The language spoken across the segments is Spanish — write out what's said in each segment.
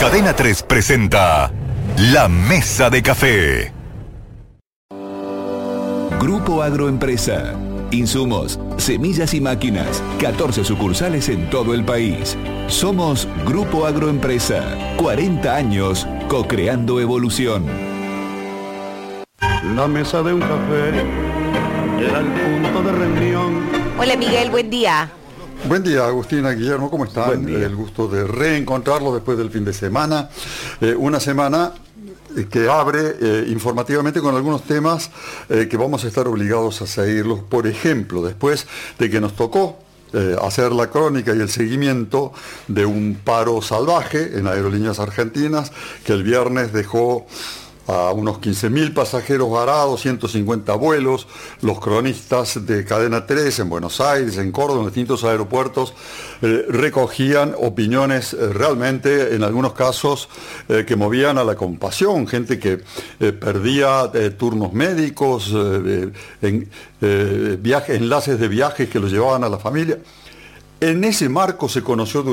Cadena 3 presenta La Mesa de Café. Grupo Agroempresa. Insumos, semillas y máquinas. 14 sucursales en todo el país. Somos Grupo Agroempresa. 40 años co-creando evolución. La mesa de un café era el punto de reunión. Hola Miguel, buen día. Buen día, Agustina, Guillermo, ¿cómo están? Buen día. El gusto de reencontrarlos después del fin de semana. Una semana que abre informativamente con algunos temas que vamos a estar obligados a seguirlos. Por ejemplo, después de que nos tocó hacer la crónica y el seguimiento de un paro salvaje en Aerolíneas Argentinas, que el viernes dejó a unos 15.000 pasajeros varados, 150 vuelos. Los cronistas de Cadena 3 en Buenos Aires, en Córdoba, en distintos aeropuertos, recogían opiniones realmente, en algunos casos, que movían a la compasión. Gente que perdía turnos médicos, enlaces de viajes que los llevaban a la familia. En ese marco se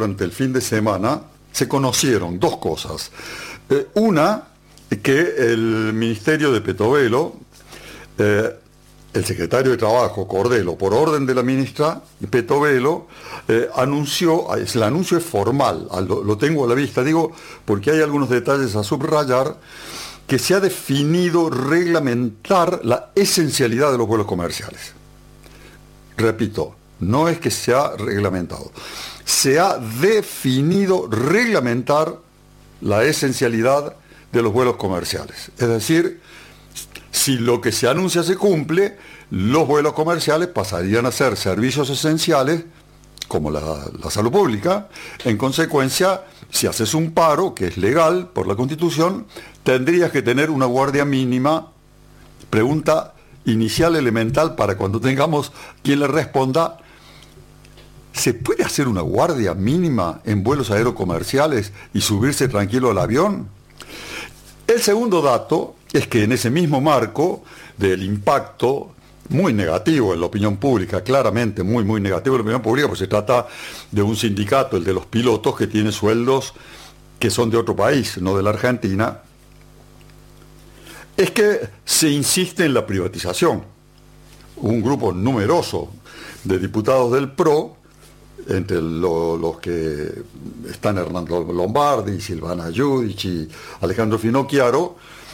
conocieron dos cosas. Una, que el Ministerio de Petovelo, el secretario de Trabajo, Cordelo, por orden de la ministra Petovelo, anunció, el anuncio es formal, lo tengo a la vista, digo, porque hay algunos detalles a subrayar, que se ha definido reglamentar la esencialidad de los vuelos comerciales. Repito, no es que se ha reglamentado, se ha definido reglamentar la esencialidad de los vuelos comerciales. Es decir, si lo que se anuncia se cumple, los vuelos comerciales pasarían a ser servicios esenciales, como la salud pública. En consecuencia, si haces un paro, que es legal por la Constitución, tendrías que tener una guardia mínima. Pregunta inicial elemental para cuando tengamos quien le responda: ¿se puede hacer una guardia mínima en vuelos aerocomerciales y subirse tranquilo al avión? El segundo dato es que en ese mismo marco del impacto muy negativo en la opinión pública, claramente muy negativo en la opinión pública, pues se trata de un sindicato, el de los pilotos, que tiene sueldos que son de otro país, no de la Argentina, es que se insiste en la privatización. Un grupo numeroso de diputados del PRO, entre los que están Hernando Lombardi, Silvana Giudici y Alejandro Finocchiaro,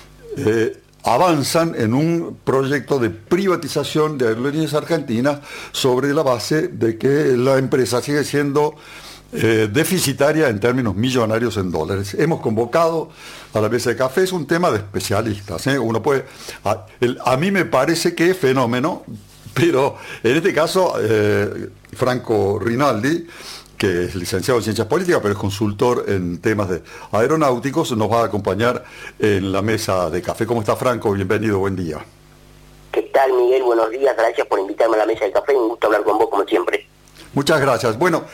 avanzan en un proyecto de privatización de Aerolíneas Argentinas sobre la base de que la empresa sigue siendo deficitaria en términos millonarios en dólares. Hemos convocado a la mesa de café, es un tema de especialistas, ¿eh? Uno puede, a mí me parece que es fenómeno, pero en este caso Franco Rinaldi, que es licenciado en Ciencias Políticas, pero es consultor en temas de aeronáuticos, nos va a acompañar en la mesa de café. ¿Cómo está, Franco? Bienvenido, buen día. ¿Qué tal, Miguel? Buenos días, gracias por invitarme a la mesa de café, un gusto hablar con vos como siempre. Muchas gracias. Bueno,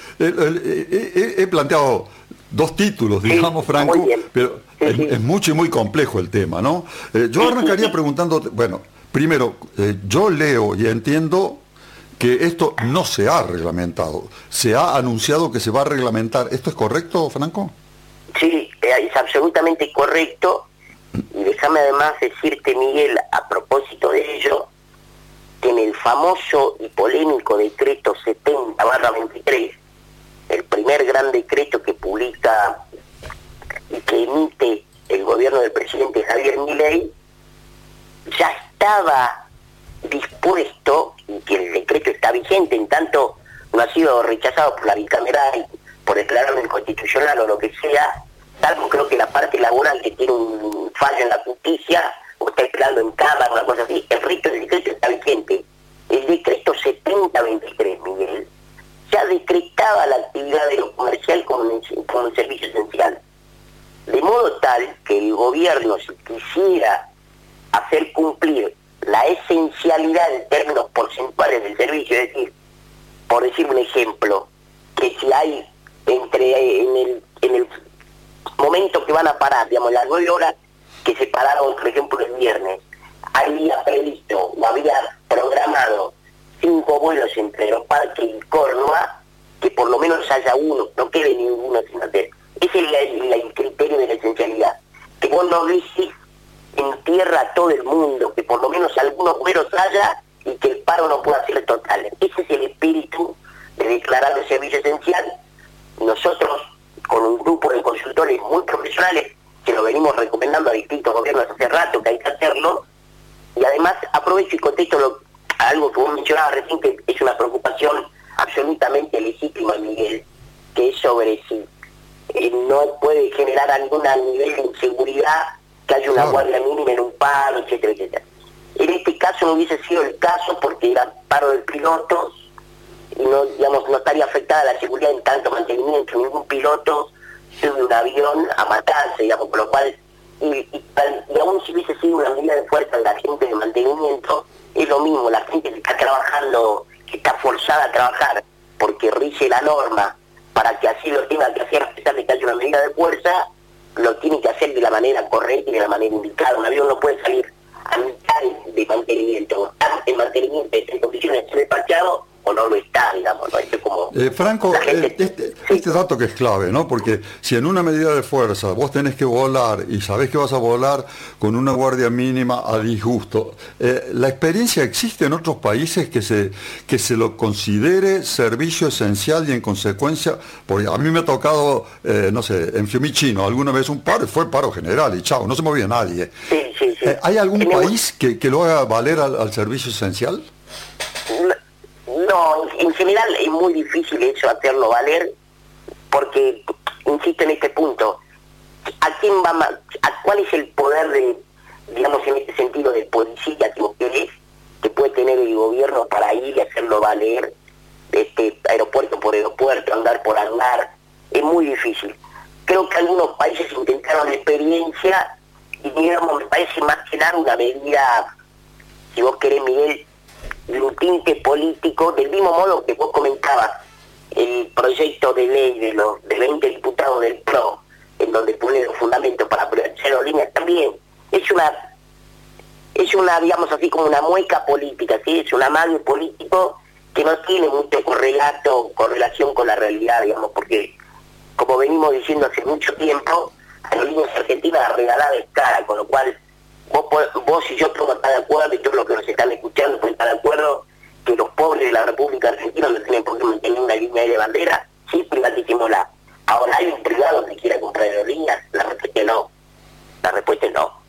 he planteado dos títulos, digamos, sí, Franco, pero sí. Es mucho y muy complejo el tema, ¿no? Yo arrancaría preguntándote, bueno, primero, yo leo y entiendo que esto no se ha reglamentado. Se ha anunciado que se va a reglamentar. ¿Esto es correcto, Franco? Sí, es absolutamente correcto. Y déjame además decirte, Miguel, a propósito de ello, que en el famoso y polémico decreto 70/23, el primer gran decreto que publica y que emite el gobierno del presidente Javier Milei, ya estaba dispuesto, y que el decreto está vigente, en tanto no ha sido rechazado por la bicameral, por declararlo inconstitucional o lo que sea, salvo creo que la parte laboral que tiene un fallo en la justicia, o está esperando en cámara, una cosa así, el resto del decreto está vigente. El decreto 70/23, Miguel, ya decretaba la actividad de lo comercial como un servicio esencial. De modo tal que el gobierno, si quisiera hacer cumplir la esencialidad en términos porcentuales del servicio, es decir, por decir un ejemplo, que si hay en el momento que van a parar, digamos, las 9 horas que se pararon, por ejemplo, el viernes, había previsto o había programado 5 vuelos entre Aeroparque y Córdoba, que por lo menos haya uno, no quede ninguno sin hacer. Ese es el criterio no dejes en tierra a todo el mundo, que por lo menos algunos vuelos haya y que el paro no pueda ser total. Ese es el espíritu de declarar el servicio esencial. Nosotros, con un grupo de consultores muy profesionales, que lo venimos recomendando a distintos gobiernos hace rato, que hay que hacerlo, y además aprovecho y contesto algo que vos mencionabas recién, que es una preocupación absolutamente legítima, Miguel, que es sobre si no puede generar algún nivel de inseguridad que haya una guardia mínima en un paro, etcétera, etcétera. En este caso no hubiese sido el caso porque era paro de pilotos y no, digamos, no estaría afectada la seguridad en tanto mantenimiento. Ningún piloto sube un avión a matarse, digamos, por lo cual, y aún si hubiese sido una medida de fuerza de la gente de mantenimiento, es lo mismo, la gente que está trabajando, que está forzada a trabajar porque rige la norma para que así lo tenga que hacer a pesar de que haya una medida de fuerza, lo tiene que hacer de la manera correcta y de la manera indicada. Un avión no puede salir a mitad de mantenimiento, el mantenimiento está en condiciones de ser despachado o no lo está, digamos, ¿no? Esto como Franco, gente... este dato que es clave, ¿no? Porque si en una medida de fuerza vos tenés que volar y sabés que vas a volar con una guardia mínima a disgusto, ¿la experiencia existe en otros países que se lo considere servicio esencial y en consecuencia, porque a mí me ha tocado, no sé, en Fiumicino alguna vez un paro, fue paro general y chao, no se movía nadie. Sí. ¿Hay algún país que lo haga valer al servicio esencial? No, en general es muy difícil eso, hacerlo valer, porque, insisto en este punto, ¿cuál es el poder de, digamos, en este sentido de policía que vos querés, que puede tener el gobierno para ir y hacerlo valer, aeropuerto por aeropuerto, andar por andar? Es muy difícil. Creo que algunos países intentaron la experiencia y, digamos, me parece más que nada una medida, si vos querés, Miguel, de un tinte político, del mismo modo que vos comentabas el proyecto de ley de 20 diputados del PRO, en donde pone los fundamentos para privatizar aerolíneas, también es una, digamos así, como una mueca política, ¿sí? Es un amague político que no tiene mucho correlación con la realidad, digamos, porque, como venimos diciendo hace mucho tiempo, Aerolíneas Argentinas regalada es cara, con lo cual vos y yo podemos estar de acuerdo, y todos los que nos están escuchando pueden estar de acuerdo, que los pobres de la República Argentina no tienen por qué mantener una línea de bandera. Sí, privaticémosla. Ahora, ¿hay un privado que quiera comprar aerolíneas? La respuesta es no. La respuesta es no.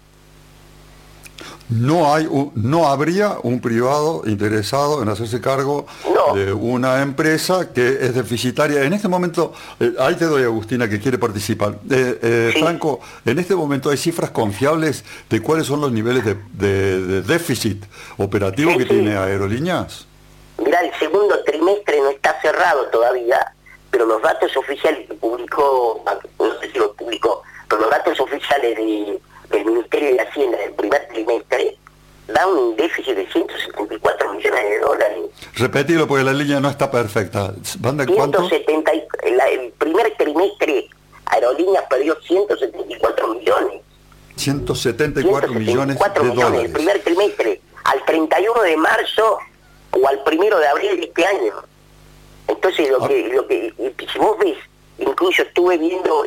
No habría un privado interesado en hacerse cargo de una empresa que es deficitaria. En este momento, ahí te doy a Agustina que quiere participar. Sí. Franco, en este momento hay cifras confiables de cuáles son los niveles de déficit operativo que tiene Aerolíneas. Mirá, el segundo trimestre no está cerrado todavía, pero los datos oficiales que publicó, no sé si lo publicó, pero los datos oficiales del Ministerio de Hacienda del primer trimestre da un déficit de 174 millones de dólares. Repetilo porque la línea no está perfecta. ¿Van de cuánto? El primer trimestre Aerolíneas perdió 174 millones. 174 millones de dólares. El primer trimestre, al 31 de marzo o al 1 de abril de este año. Entonces, si vos ves, incluso estuve viendo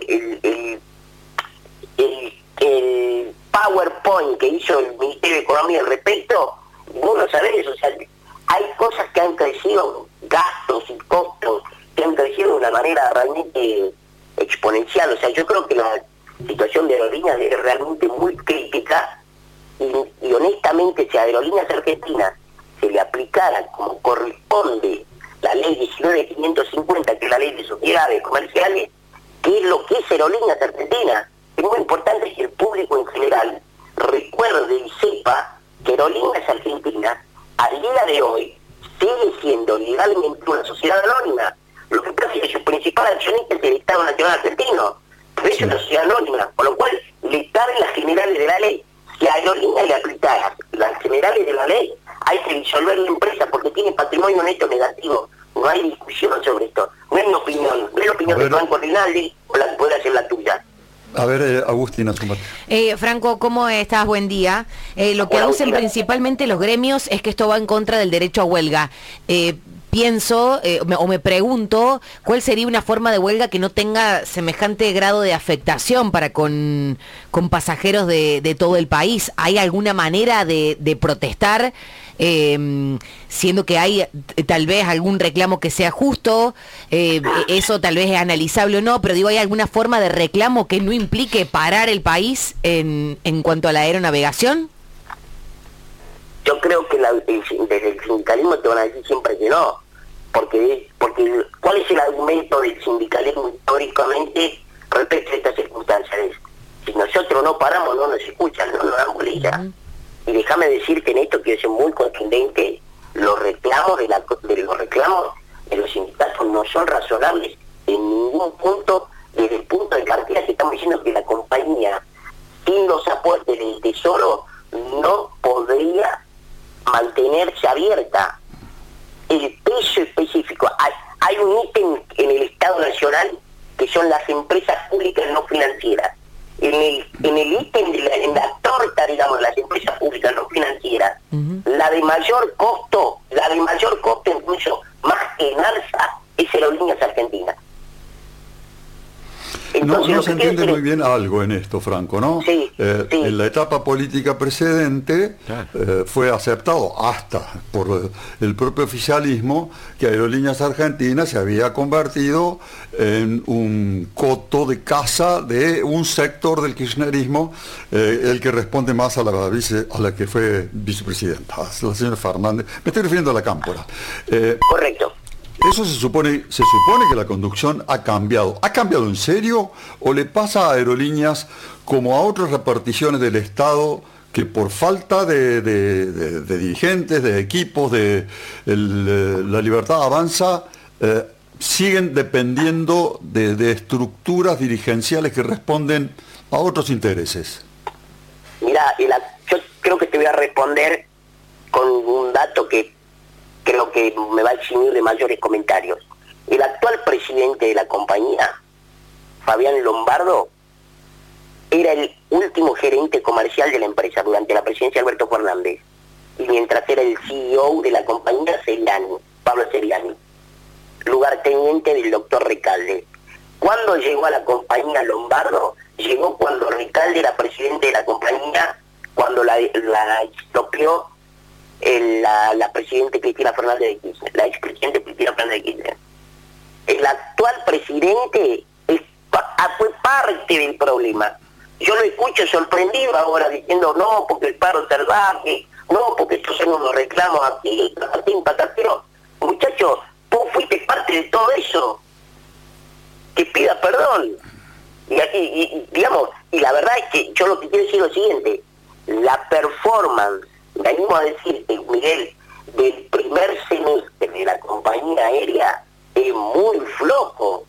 el PowerPoint que hizo el Ministerio de Economía al respecto, vos no sabés, o sea, hay cosas que han crecido, gastos y costos, que han crecido de una manera realmente exponencial. O sea, yo creo que la situación de Aerolíneas es realmente muy crítica y honestamente, si a Aerolíneas Argentinas se le aplicara como corresponde la ley 19.550, que es la ley de sociedades comerciales, que es lo que es Aerolíneas Argentinas. Es muy importante que el público en general recuerde y sepa que Aerolíneas Argentinas al día de hoy sigue siendo legalmente una sociedad anónima. Lo que pasa es que su principal accionista es el Estado Nacional Argentino, pero es una sociedad anónima, por lo cual le caben las generales de la ley. Si a Aerolíneas le aplicara las generales de la ley, hay que disolver la empresa porque tiene patrimonio neto negativo. No hay discusión sobre esto. No es mi opinión. No es la opinión del Banco Rinaldi o la que puede ser la tuya. A ver, Agustina, sumate. Franco, ¿cómo estás? Buen día. Lo que aducen principalmente los gremios es que esto va en contra del derecho a huelga. pienso o me pregunto cuál sería una forma de huelga que no tenga semejante grado de afectación para con pasajeros de todo el país. ¿Hay alguna manera de protestar, siendo que hay tal vez algún reclamo que sea justo? Eso tal vez es analizable o no, pero digo, ¿hay alguna forma de reclamo que no implique parar el país en cuanto a la aeronavegación? Yo creo que desde el sindicalismo te van a decir siempre que no, porque ¿cuál es el argumento del sindicalismo históricamente respecto a estas circunstancias? Si nosotros no paramos, no nos escuchan, no nos dan bolilla. Y déjame decirte en esto, quiero ser muy contundente, los reclamos de los sindicatos no son razonables en ningún punto, desde el punto de partida que estamos diciendo que la compañía, sin los aportes del Tesoro, no podría mantenerse abierta. El peso específico, hay un ítem en el Estado Nacional que son las empresas públicas no financieras. En el ítem en la torta, digamos, las empresas públicas no financieras, la de mayor costo incluso más que en alza, es Aerolíneas Argentinas. Entonces, no se entiende muy bien algo en esto, Franco, ¿no? Sí, sí. En la etapa política precedente fue aceptado hasta por el propio oficialismo que Aerolíneas Argentinas se había convertido en un coto de caza de un sector del kirchnerismo, el que responde más a la que fue vicepresidenta, a la señora Fernández. Me estoy refiriendo a la Cámpora. Correcto. Eso se supone que la conducción ha cambiado. ¿Ha cambiado en serio o le pasa a Aerolíneas como a otras reparticiones del Estado que por falta de dirigentes, de equipos, la libertad avanza, siguen dependiendo de estructuras dirigenciales que responden a otros intereses? Mira, yo creo que te voy a responder con un dato que creo que me va a eximir de mayores comentarios. El actual presidente de la compañía, Fabián Lombardo, era el último gerente comercial de la empresa durante la presidencia de Alberto Fernández, y mientras era el CEO de la compañía, Pablo Seriani, lugarteniente del doctor Recalde. ¿Cuándo llegó a la compañía Lombardo? Llegó cuando Recalde era presidente de la compañía, cuando la expropió la presidente Cristina Fernández de Kirchner, la expresidente Cristina Fernández de Kirchner. El actual presidente fue parte del problema. Yo lo escucho sorprendido ahora diciendo no, porque el paro salvaje, no, porque estos son unos reclamos aquí, patatero. Muchacho, tú fuiste parte de todo eso. Que pida perdón. Y digamos, y la verdad es que yo lo que quiero decir es lo siguiente: la performance, me animo a decirte, Miguel, del primer semestre de la compañía aérea es muy flojo.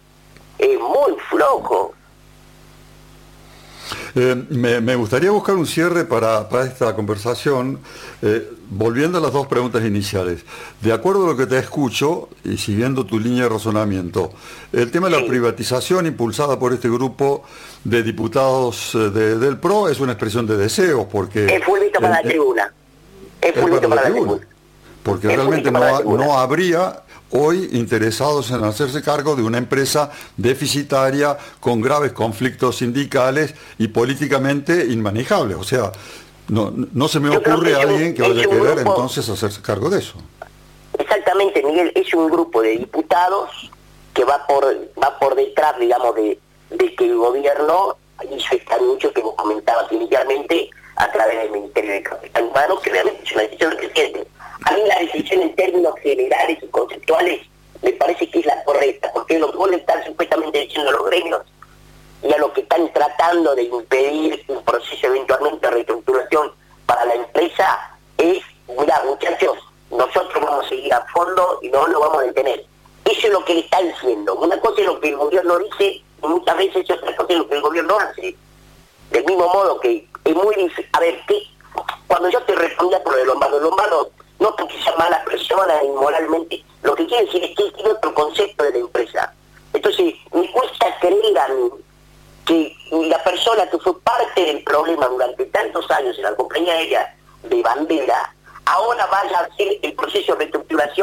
Me gustaría buscar un cierre para esta conversación, volviendo a las dos preguntas iniciales. De acuerdo a lo que te escucho, y siguiendo tu línea de razonamiento, el tema de la privatización impulsada por este grupo de diputados del PRO es una expresión de deseos, porque... Es fulvito para la tribuna. Es fulvito para la tribuna. Porque realmente no habría hoy interesados en hacerse cargo de una empresa deficitaria con graves conflictos sindicales y políticamente inmanejables. O sea, no se me ocurre a alguien que vaya a querer entonces hacerse cargo de eso. Exactamente, Miguel, es un grupo de diputados que va por detrás, digamos, de que el gobierno hizo esta lucha que vos comentabas inicialmente a través del Ministerio de Capital Humano, que realmente es una decisión del presidente. A mí la decisión en términos generales y conceptuales me parece que es la correcta, porque lo que vos le están supuestamente diciendo a los gremios y a los que están tratando de impedir un proceso eventualmente de reestructuración para la empresa es: mirá, muchachos, nosotros vamos a seguir a fondo y no lo vamos a detener. Eso es lo que le está diciendo. Una cosa es lo que el gobierno dice y muchas veces otra cosa es lo que el gobierno hace. Del mismo modo que es muy difícil. A ver, cuando yo te respondía por el Lombardo, no porque sea mala persona ni moralmente, lo que quiere decir es que tiene otro concepto de la empresa. Entonces, me cuesta creer a mí que la persona que fue parte del problema durante tantos años en la compañía aérea de bandera, ahora vaya a hacer el proceso de reestructuración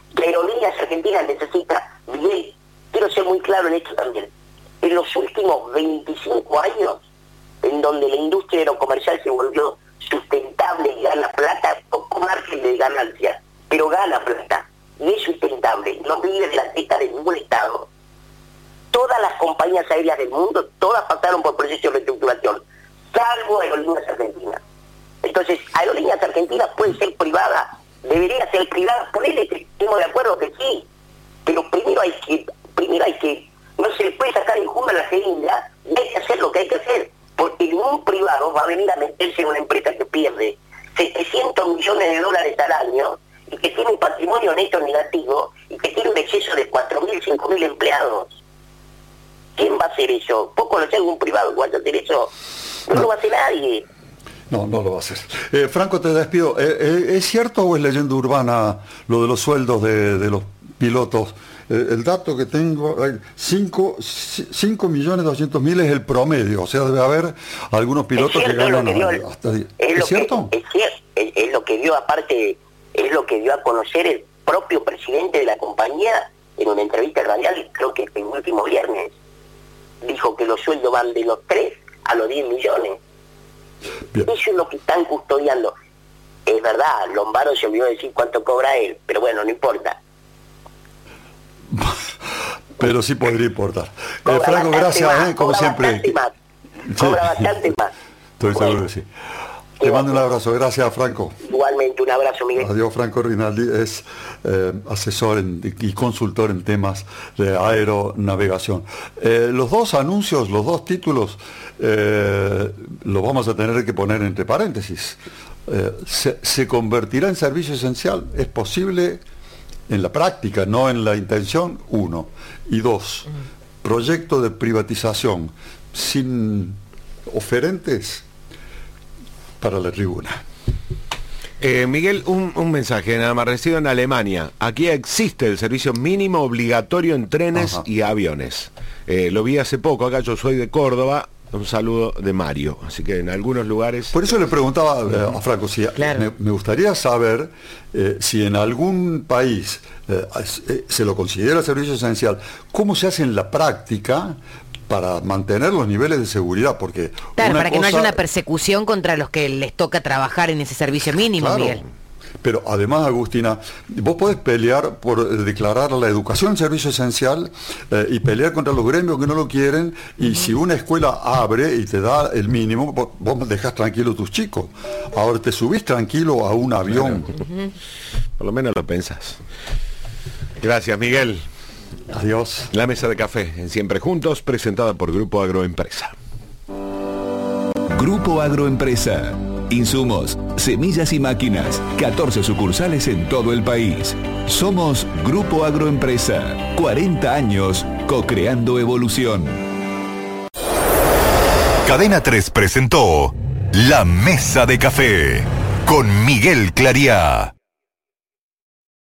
que Aerolíneas Argentinas necesita, Miguel, quiero ser muy claro en esto también, en los últimos 25 años, en donde la industria aerocomercial se volvió sustentable y gana plata, poco margen de ganancia, pero gana plata, y es sustentable, no vive de la teta de ningún Estado. Todas las compañías aéreas del mundo, todas pasaron por procesos de reestructuración, salvo Aerolíneas Argentinas. Entonces, Aerolíneas Argentinas puede ser privada, debería ser privada, ponele que estemos de acuerdo que sí, pero primero hay que, no se le puede sacar el jugo a la jeringa, y hay que hacer lo que hay que hacer, porque ningún privado va a venir a meterse en una empresa que pierde 700 millones de dólares al año, y que tiene un patrimonio neto negativo, y que tiene un exceso de 4.000, 5.000 empleados. ¿Quién va a hacer eso? ¿Vos conocés algún privado que vaya a hacer eso? No lo va a hacer nadie. No lo va a hacer. Franco, te despido. ¿Es cierto o es leyenda urbana lo de los sueldos de los pilotos? El dato que tengo, 5.200.000 es el promedio, o sea, debe haber algunos pilotos que ganan hasta 10. ¿Es cierto? Es lo que dio, aparte, es lo que dio a conocer el propio presidente de la compañía en una entrevista radial, creo que el último viernes. Dijo que los sueldos van de los 3 a los 10 millones. Bien. Eso es lo que están custodiando. Es verdad, Lombardo se olvidó de decir cuánto cobra él, pero bueno, no importa. Pero sí podría importar. Franco, gracias, como siempre. Cobra bastante más. Estoy seguro que sí. Te mando un abrazo, gracias Franco. Igualmente, un abrazo, Miguel. Adiós, Franco Rinaldi es asesor y consultor en temas de aeronavegación. Los dos anuncios, los dos títulos, los vamos a tener que poner entre paréntesis. ¿Se convertirá en servicio esencial? ¿Es posible en la práctica, no en la intención? 1. Y 2, proyecto de privatización sin oferentes para la tribuna. Miguel, un mensaje nada más. Recibo en Alemania. Aquí existe el servicio mínimo obligatorio en trenes y aviones. Lo vi hace poco, acá yo soy de Córdoba. Un saludo de Mario. Así que en algunos lugares... Por eso le preguntaba a Franco, si claro. me gustaría saber si en algún país se lo considera servicio esencial, ¿cómo se hace en la práctica para mantener los niveles de seguridad? Porque claro, para que no haya una persecución contra los que les toca trabajar en ese servicio mínimo, claro. Miguel. Pero además, Agustina, vos podés pelear por declarar la educación servicio esencial y pelear contra los gremios que no lo quieren, y si una escuela abre y te da el mínimo, vos dejás tranquilo a tus chicos. Ahora te subís tranquilo a un avión. Por lo menos lo pensás. Gracias, Miguel. Adiós. La mesa de café en Siempre Juntos, presentada por Grupo Agroempresa. Grupo Agroempresa. Insumos, semillas y máquinas. 14 sucursales en todo el país. Somos Grupo Agroempresa. 40 años co-creando evolución. Cadena 3 presentó La Mesa de Café con Miguel Clariá.